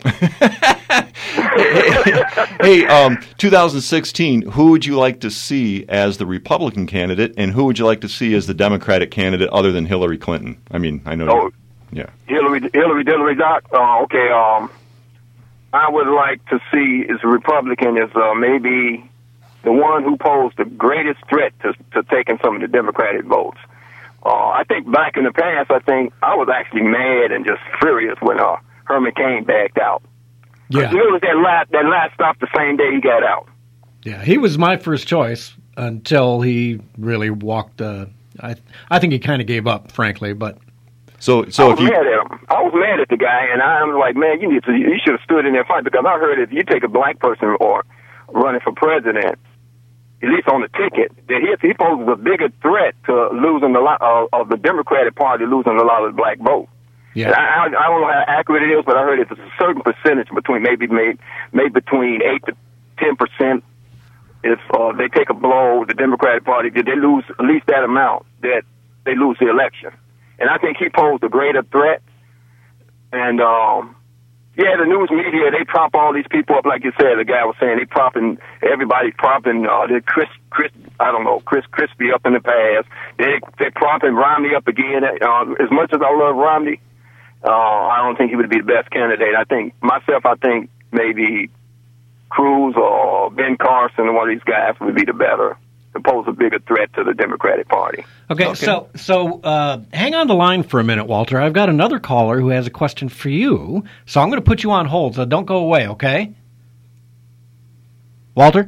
hey, um, two thousand sixteen, who would you like to see as the Republican candidate, and who would you like to see as the Democratic candidate other than Hillary Clinton? I mean, I know. Oh, you- yeah. Hillary, Hillary, Hillary, Doc. Uh, okay, um, I would like to see as a Republican is uh, maybe the one who posed the greatest threat to, to taking some of the Democratic votes. Uh, I think back in the past, I think I was actually mad and just furious when uh, Herman Cain backed out. Yeah. You know, that last that last stop the same day he got out. Yeah, he was my first choice until he really walked. Uh, I I think he kind of gave up, frankly. But So, so I if was you mad at him. I was mad at the guy, and I'm like, man, you need to, you should have stood in there and fight, because I heard if you take a black person or running for president, at least on the ticket, that he, he poses a bigger threat to losing a lot uh, of the Democratic Party, losing a lot of the black vote. Yeah. And I, I, I don't know how accurate it is, but I heard it's a certain percentage between maybe maybe, maybe between eight to ten percent. If uh, they take a blow, the Democratic Party, did they lose at least that amount, that they lose the election. And I think he posed a greater threat. And, um, yeah, the news media, they prop all these people up, like you said. The guy was saying they propping, everybody's propping uh, the Chris, Chris, I don't know, Chris Christie up in the past. They, they propping Romney up again. Uh, as much as I love Romney, uh, I don't think he would be the best candidate. I think, myself, I think maybe Cruz or Ben Carson, one of these guys, would be the better, to pose a bigger threat to the Democratic Party. Okay, okay. so so uh, hang on the line for a minute, Walter. I've got another caller who has a question for you, so I'm going to put you on hold, so don't go away, okay? Walter?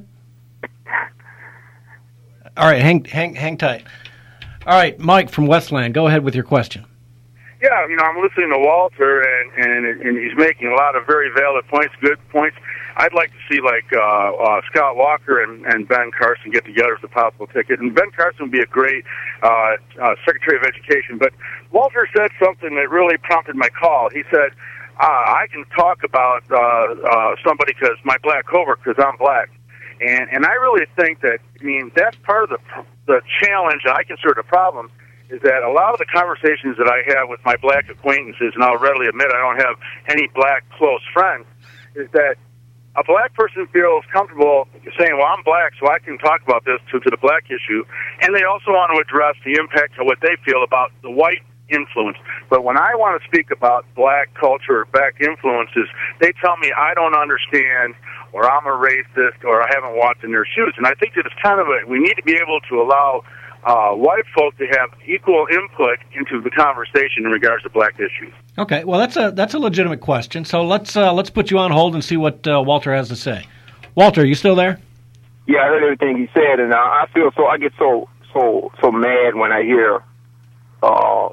All right, hang hang hang tight. All right, Mike from Westland, go ahead with your question. Yeah, you know, I'm listening to Walter, and, and and he's making a lot of very valid points, good points. I'd like to see, like, uh, uh, Scott Walker and, and Ben Carson get together as a possible ticket. And Ben Carson would be a great uh, uh, Secretary of Education. But Walter said something that really prompted my call. He said, uh, I can talk about uh, uh, somebody because my black coworker, because I'm black. And and I really think that, I mean, that's part of the the challenge, I consider the problem, is that a lot of the conversations that I have with my black acquaintances, and I'll readily admit I don't have any black close friends, is that a black person feels comfortable saying, well, I'm black, so I can talk about this to, to the black issue. And they also want to address the impact of what they feel about the white influence. But when I want to speak about black culture or black influences, they tell me I don't understand, or I'm a racist, or I haven't walked in their shoes. And I think that it's kind of a, we need to be able to allow uh, white folk to have equal input into the conversation in regards to black issues. Okay, well, that's a that's a legitimate question. So let's uh, let's put you on hold and see what uh, Walter has to say. Walter, are you still there? Yeah, I heard everything he said, and uh, I feel so. I get so so so mad when I hear uh,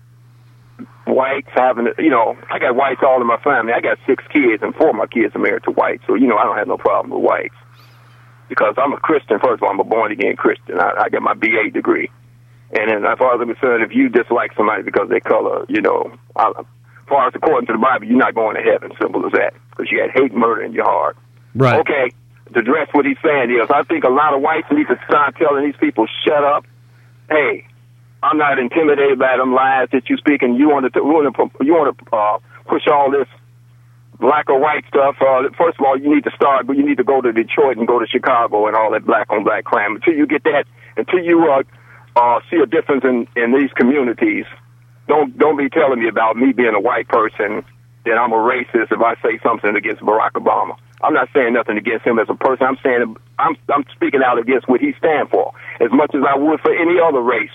whites having, you know, I got whites all in my family. I got six kids, and four of my kids are married to whites. So, you know, I don't have no problem with whites. Because I'm a Christian, first of all, I'm a born-again Christian. I, I got my B A degree. And then as far as I'm concerned, if you dislike somebody because they color, you know, I, as far as according to the Bible, you're not going to heaven, simple as that. Because you had hate, murder in your heart. Right. Okay, to address what he's saying is, I think a lot of whites need to start telling these people, shut up. Hey, I'm not intimidated by them lies that you speak, and you want to, you want to, you want to uh, push all this black or white stuff. Uh, first of all, you need to start, but you need to go to Detroit and go to Chicago and all that black on black crime. Until you get that, until you uh, uh, see a difference in, in these communities, don't don't be telling me about me being a white person that I'm a racist if I say something against Barack Obama. I'm not saying nothing against him as a person. I'm saying I'm I'm speaking out against what he stands for as much as I would for any other race.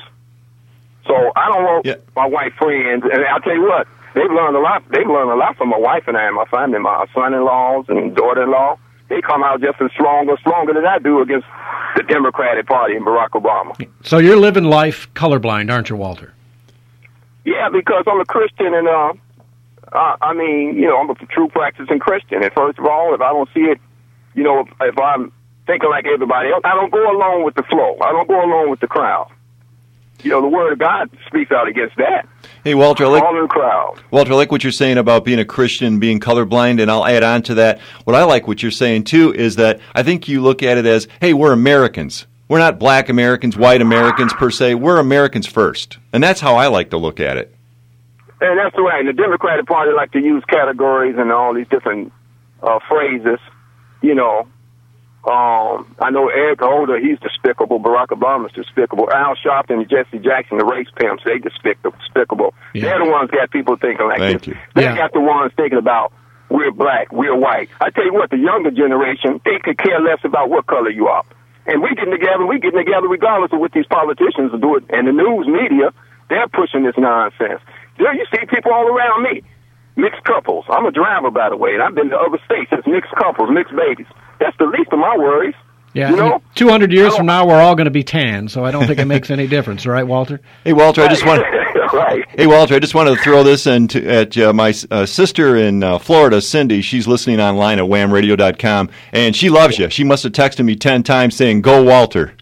So I don't want yeah. my white friends, and I'll tell you what. They've learned a lot. They've learned a lot from my wife and I and my family, my son-in-laws and daughter-in-law. They come out just as strong or stronger than I do against the Democratic Party and Barack Obama. So you're living life colorblind, aren't you, Walter? Yeah, because I'm a Christian, and uh, uh, I mean, you know, I'm a true practicing Christian. And first of all, if I don't see it, you know, if, if I'm thinking like everybody else, I don't go along with the flow. I don't go along with the crowd. You know, the Word of God speaks out against that. Hey, Walter, I like, all in the crowd. Walter, I like what you're saying about being a Christian, being colorblind, and I'll add on to that. What I like what you're saying, too, is that I think you look at it as, hey, we're Americans. We're not black Americans, white Americans, per se. We're Americans first. And that's how I like to look at it. And that's right. And the Democratic Party like to use categories and all these different uh, phrases, you know. Um, I know Eric Holder, he's despicable. Barack Obama's despicable. Al Sharpton and Jesse Jackson, the race pimps, they despicable. despicable. Yeah. They're the ones that got people thinking like Thank this. You. They yeah. got the ones thinking about, we're black, we're white. I tell you what, the younger generation, they could care less about what color you are. And we getting together, we getting together regardless of what these politicians do it. And the news media, they're pushing this nonsense. There you see people all around me. Mixed couples. I'm a driver, by the way, and I've been to other states. It's mixed couples, mixed babies. That's the least of my worries. Yeah, you know? two hundred years from now, we're all going to be tan, so I don't think it makes any difference, right, Walter? Hey, Walter, I just want right, right. Hey, Walter, I just wanted to throw this in to, at uh, my uh, sister in uh, Florida, Cindy. She's listening online at wham radio dot com, and she loves you. She must have texted me ten times saying, "Go, Walter."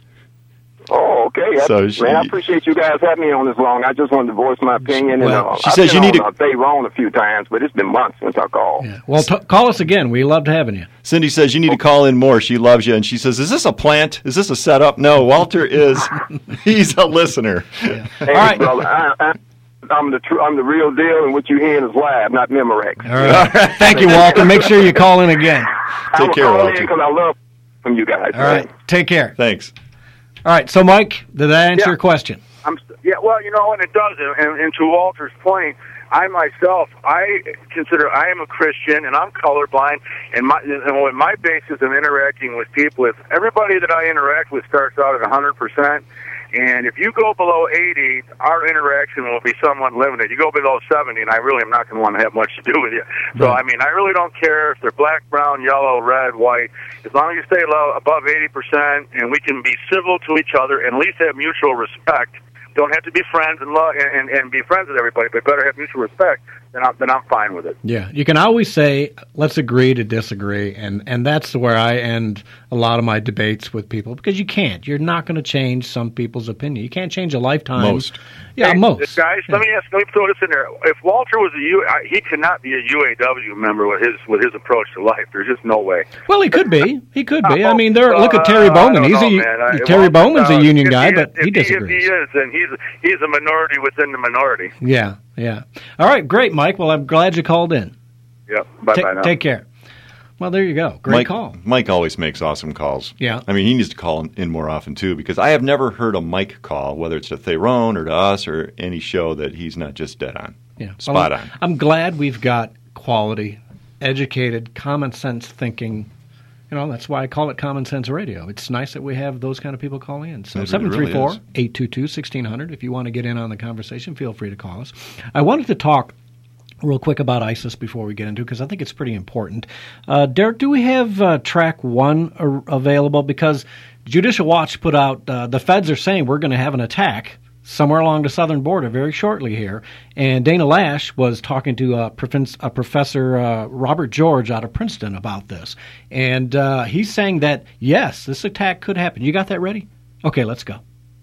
Oh, okay. So I, she, man, I appreciate you guys having me on this long. I just wanted to voice my opinion. Well, and, uh, she I've says been you need on, to- uh, They wrong a few times, but it's been months since I called. Yeah. Well, t- call us again. We loved having you. Cindy says you need to call in more. She loves you, and she says, "Is this a plant? Is this a setup?" No, Walter is. He's a listener. Hey, All right, brother. I, I, I'm the tr- I'm the real deal, and what you hearing is live, not Memorex. All right. Thank you, Walter. Make sure you call in again. Take care, Walter. Because I love from you guys. All right. Take care. Thanks. All right. So, Mike, did that answer Yeah. your question? I'm st- yeah, well, you know, and it does. And, and to Walter's point, I myself, I consider I am a Christian, and I'm colorblind, and my and what my basis of interacting with people is everybody that I interact with starts out at one hundred percent. And if you go below eighty, our interaction will be somewhat limited. You go below seventy, and I really am not going to want to have much to do with you. So, I mean, I really don't care if they're black, brown, yellow, red, white. As long as you stay low, above eighty percent, and we can be civil to each other and at least have mutual respect. Don't have to be friends and love and, and, and be friends with everybody, but better have mutual respect. Then I'm, then I'm fine with it. Yeah, you can always say, let's agree to disagree, and, and that's where I end a lot of my debates with people, because you can't. You're not going to change some people's opinion. You can't change a lifetime. Most. Yeah, Hey, most. Guys, Yeah. let me ask, let me throw this in there. If Walter was a U, I, he cannot be a U A W member with his with his approach to life. There's just no way. Well, he could be. He could be. I mean, there. Look at Terry Uh, I Bowman. don't He's know, a man. I- Terry Walter, Bowman's uh, a union if guy, he is- but he if disagrees. If he is, then he's he's a minority within the minority. Yeah, yeah. All right, great, Mike. Well, I'm glad you called in. Yep. Bye Ta- bye now. Take care. Well, there you go. Great Mike, call. Mike always makes awesome calls. Yeah. I mean, he needs to call in more often, too, because I have never heard a Mike call, whether it's to Theron or to us or any show, that he's not just dead on. Yeah, Spot Well, on. I'm glad we've got quality, educated, common sense thinking. You know, that's why I call it Common Sense Radio. It's nice that we have those kind of people calling in. So It really seven three four, is. eight two two, one six zero zero. If you want to get in on the conversation, feel free to call us. I wanted to talk real quick about ISIS before we get into it, because I think it's pretty important. Uh, Derek, do we have uh, track one ar- available? Because Judicial Watch put out, uh, the feds are saying we're going to have an attack somewhere along the southern border very shortly here. And Dana Lash was talking to uh, Prof- uh, Professor uh, Robert George out of Princeton about this. And uh, he's saying that, yes, this attack could happen. You got that ready? Okay, let's go.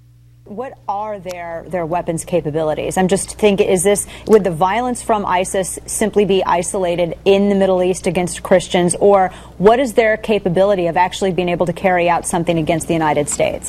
What are their their weapons capabilities? I'm just thinking, is this, would the violence from ISIS simply be isolated in the Middle East against Christians, or what is their capability of actually being able to carry out something against the United States?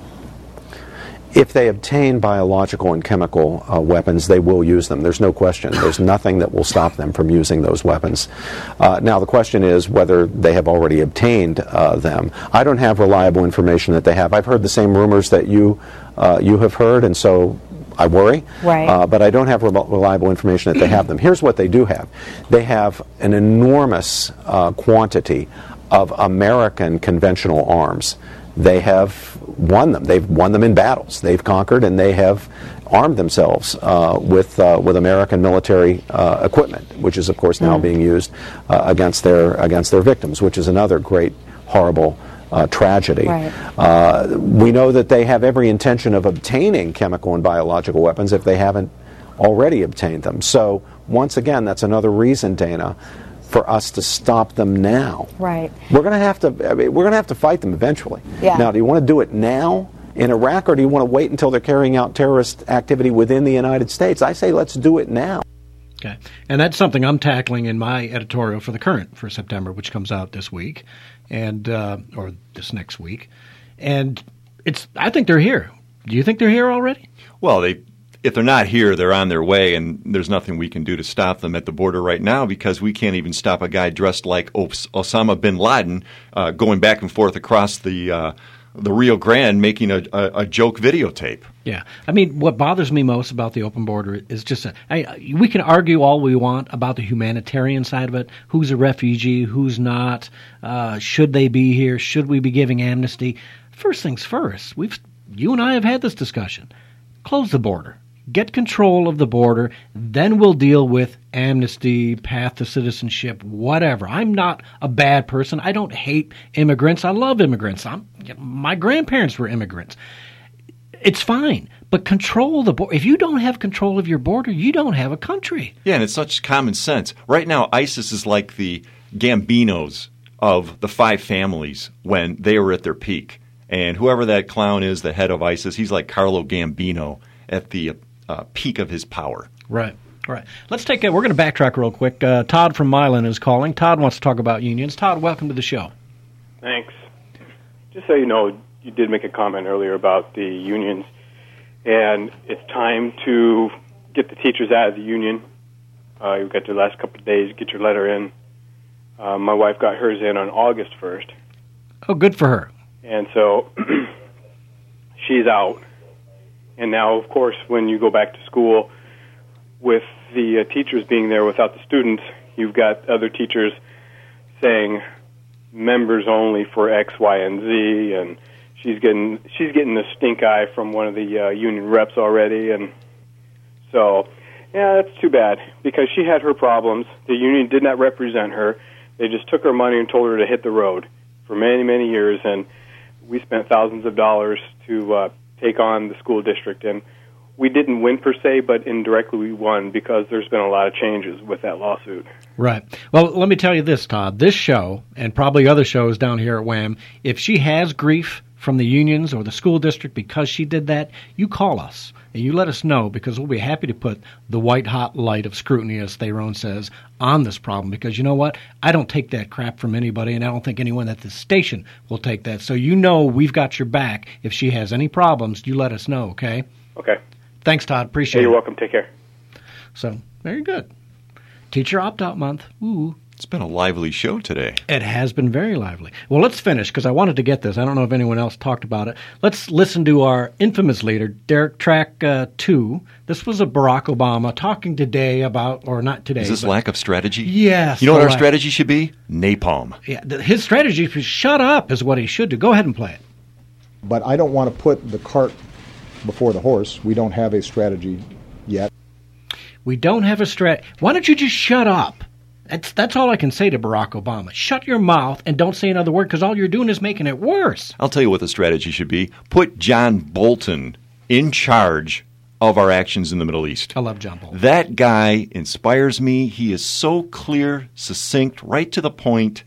If they obtain biological and chemical uh, weapons, they will use them. There's no question. There's nothing that will stop them from using those weapons. Uh, now, the question is whether they have already obtained uh, them. I don't have reliable information that they have. I've heard the same rumors that you uh, you have heard, and so I worry. Right. Uh, but I don't have re- reliable information that they have them. Here's what they do have. They have an enormous uh, quantity of American conventional arms. They have won them. They've won them in battles. They've conquered, and they have armed themselves uh, with uh, with American military uh, equipment, which is, of course, now Mm. being used uh, against their against their victims, which is another great, horrible uh, tragedy. Right. Uh, we know that they have every intention of obtaining chemical and biological weapons if they haven't already obtained them. So, once again, that's another reason, Dana, for us to stop them now. Right. We're going to have to. I mean, we're going to have to fight them eventually. Yeah. Now, do you want to do it now in Iraq, or do you want to wait until they're carrying out terrorist activity within the United States? I say let's do it now. Okay. And that's something I'm tackling in my editorial for The Current for September, which comes out this week, and uh, or this next week. And it's. I think they're here. Do you think they're here already? Well, they if they're not here, they're on their way, and there's nothing we can do to stop them at the border right now, because we can't even stop a guy dressed like Os- Osama bin Laden uh, going back and forth across the uh, the Rio Grande making a, a, a joke videotape. Yeah. I mean, what bothers me most about the open border is just a, I, we can argue all we want about the humanitarian side of it. Who's a refugee? Who's not? Uh, should they be here? Should we be giving amnesty? First things first. We've you and I have had this discussion. Close the border. Get control of the border, then we'll deal with amnesty, path to citizenship, whatever. I'm not a bad person. I don't hate immigrants. I love immigrants. I'm, my grandparents were immigrants. It's fine, But control the border. If you don't have control of your border, you don't have a country. Yeah, and it's such common sense. Right now, ISIS is like the Gambinos of the five families when they were at their peak. And whoever that clown is, the head of ISIS, he's like Carlo Gambino at the uh, peak of his power. Right. All right. Let's take a, we're going to backtrack real quick. Uh, Todd from Milan is calling. Todd wants to talk about unions. Todd, welcome to the show. Thanks. Just so you know, you did make a comment earlier about the unions, and it's time to get the teachers out of the union. Uh, you've got your last couple of days, get your letter in. Uh, my wife got hers in on August first. Oh, good for her. And so she's out. And now, of course, when you go back to school, with the uh, teachers being there without the students, you've got other teachers saying members only for X, Y, and Z, and she's getting she's getting the stink eye from one of the uh, union reps already, and so yeah, that's too bad because she had her problems. The union did not represent her; they just took her money and told her to hit the road for many, many years, and we spent thousands of dollars to uh, take on the school district, and we didn't win per se, but indirectly we won because there's been a lot of changes with that lawsuit. Right. Well, let me tell you this, Todd. This show, and probably other shows down here at Wham, if she has grief from the unions or the school district because she did that, you call us and you let us know because we'll be happy to put the white-hot light of scrutiny, as Theron says, on this problem because you know what? I don't take that crap from anybody, and I don't think anyone at this station will take that. So you know we've got your back. If she has any problems, you let us know, okay? Okay. Thanks, Todd. Appreciate hey, you're it. You're welcome. Take care. So, very good. Teacher opt-out month. Ooh. It's been a lively show today. It has been very lively. Well, let's finish because I wanted to get this. I don't know if anyone else talked about it. Let's listen to our infamous leader, Derek, track uh, two. This was a Barack Obama talking today about, or not today. Is this but, lack of strategy? Yes. You know what our lack. strategy should be? Napalm. Yeah, the, his strategy is shut up is what he should do. Go ahead and play it. But I don't want to put the cart before the horse. We don't have a strategy yet. We don't have a strat. Why don't you just shut up? That's that's all I can say to Barack Obama. Shut your mouth and don't say another word because all you're doing is making it worse. I'll tell you what the strategy should be. Put John Bolton in charge of our actions in the Middle East. I love John Bolton. That guy inspires me. He is so clear, succinct, right to the point.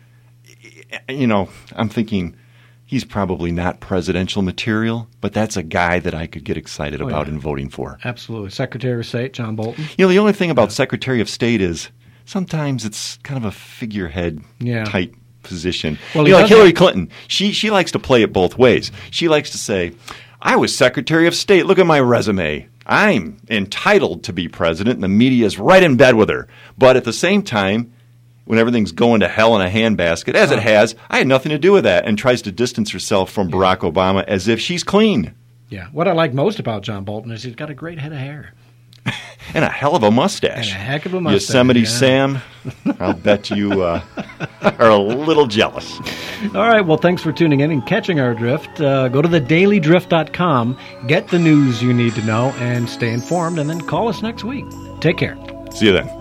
You know, I'm thinking he's probably not presidential material, but that's a guy that I could get excited oh, about yeah. and voting for. Absolutely. Secretary of State, John Bolton. You know, the only thing about yeah. Secretary of State is sometimes it's kind of a figurehead yeah. type position. Well, you know, like Hillary have- Clinton, she she likes to play it both ways. She likes to say, I was Secretary of State. Look at my resume. I'm entitled to be president, and the media is right in bed with her. But at the same time, when everything's going to hell in a handbasket, as it has, I had nothing to do with that, and tries to distance herself from Barack Obama as if she's clean. Yeah. What I like most about John Bolton is he's got a great head of hair. And a hell of a mustache. And a heck of a mustache. Yosemite yeah. Sam, I'll bet you uh, are a little jealous. All right. Well, thanks for tuning in and catching our drift. Uh, go to the daily drift dot com, get the news you need to know, and stay informed, and then call us next week. Take care. See you then.